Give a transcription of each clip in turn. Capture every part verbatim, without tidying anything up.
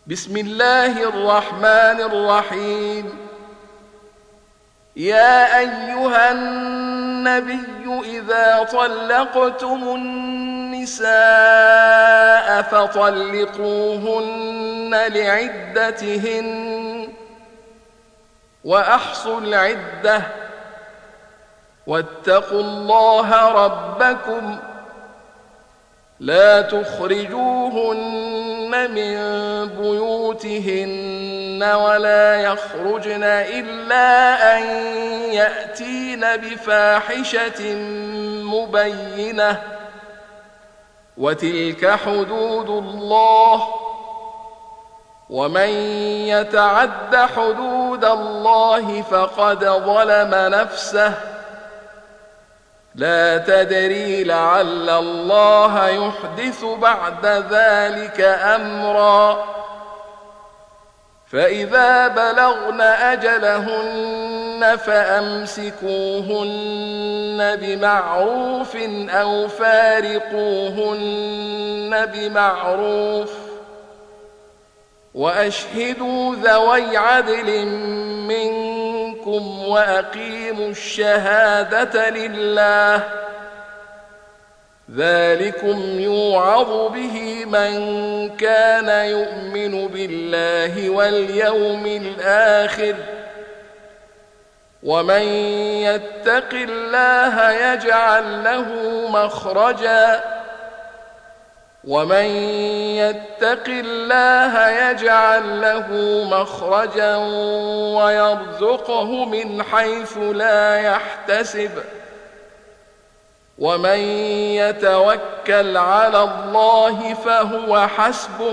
بسم الله الرحمن الرحيم. يا أيها النبي إذا طلقتم النساء فطلقوهن لعدتهن وأحصوا العدة واتقوا الله ربكم لا تخرجوهن من بيوتهن ولا يخرجن إلا أن يأتين بفاحشة مبينة وتلك حدود الله ومن يتعد حدود الله فقد ظلم نفسه لا تدري لعل الله يحدث بعد ذلك أمرا فإذا بلغن أجلهن فأمسكوهن بمعروف أو فارقوهن بمعروف وأشهدوا ذوي عدل منكم وأقيموا الشهادة لله ذلكم يوعظ به من كان يؤمن بالله واليوم الآخر ومن يتق الله يجعل له مخرجا ومن يتق الله يجعل له مخرجا ويرزقه من حيث لا يحتسب ومن يتوكل على الله فهو حسبه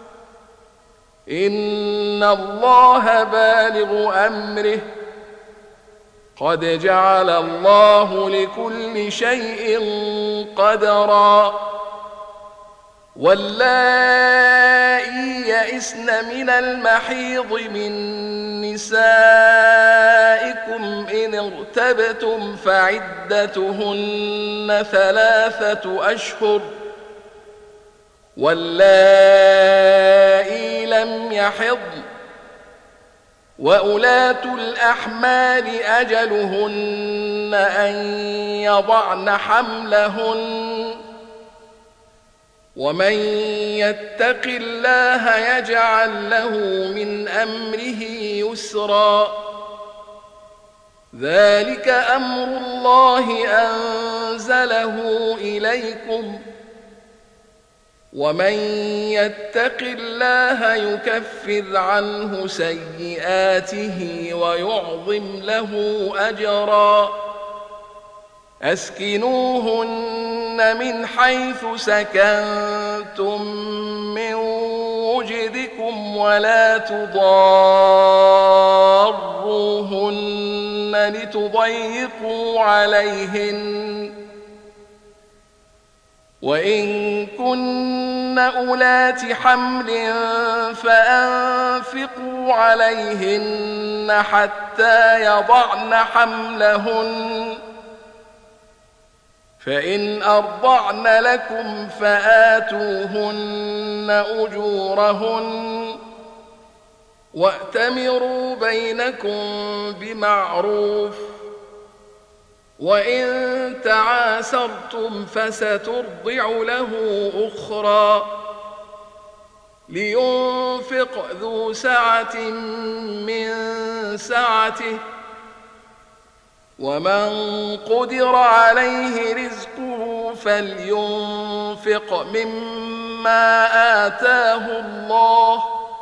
إن الله بالغ أمره قد جعل الله لكل شيء قدرا واللائي يئسن من المحيض من نسائكم إن ارتبتم فعدتهن ثلاثة أشهر واللائي لم يحضن وأولاة الأحمال أجلهن أن يضعن حملهن ومن يتق الله يجعل له من أمره يسرا ذلك أمر الله أنزله إليكم ومن يتق الله يكفر عنه سيئاته ويعظم له أجرا أسكنوهن من حيث سكنتم من وجدكم ولا تضاروهن لتضيقوا عليهن وإن كن أولات حمل فأنفقوا عليهن حتى يضعن حملهن فإن أرضعن لكم فآتوهن أجورهن وأتمروا بينكم بمعروف وإن تعاسرتم فسترضع له أخرى لينفق ذو سعة من سعته ومن قدر عليه رزقه فلينفق مما آتاه الله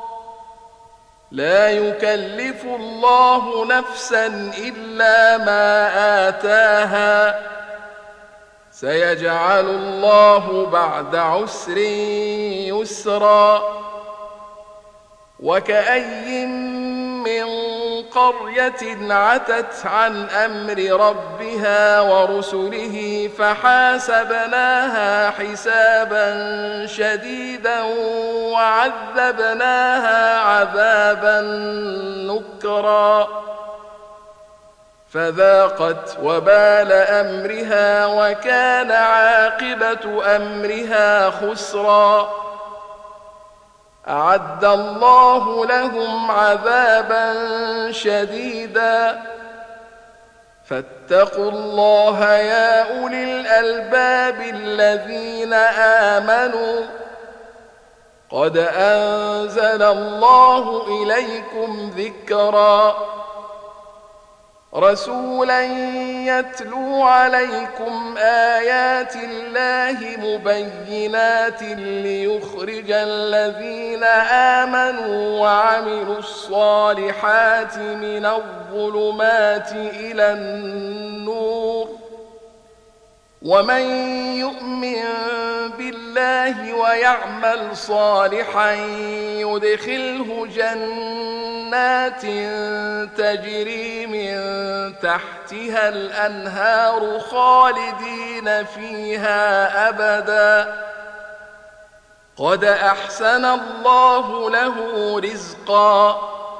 لا يكلف الله نفسا إلا ما آتاها سيجعل الله بعد عسر يسرا وكأي من قرية عتت عن أمر ربها ورسله فحاسبناها حسابا شديدا وعذبناها عذابا نكرا فذاقت وبال أمرها وكان عاقبة أمرها خسرا أعد الله لهم عذابا شديدا فاتقوا الله يا أولي الألباب الذين آمنوا قد أنزل الله إليكم ذكرا رسولا يتلو عليكم آيات الله مبينات ليخرج الذين آمنوا وعملوا الصالحات من الظلمات إلى النور ومن يؤمن بالله ويعمل صالحا يدخله جنات تجري من تحتها الأنهار خالدين فيها أبدا قد أحسن الله له رزقا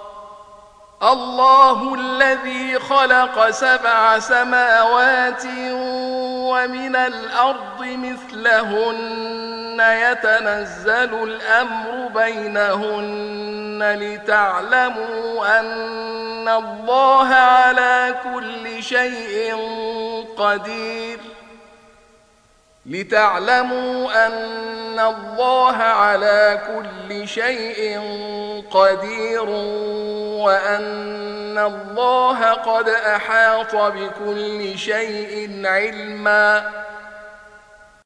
الله الذي خلق سبع سماوات ومن الأرض مثلهن يتنزل الأمر بينهن لتعلموا أن الله على كل شيء قدير لتعلموا أن الله على كل شيء قدير وأن الله قد أحاط بكل شيء علما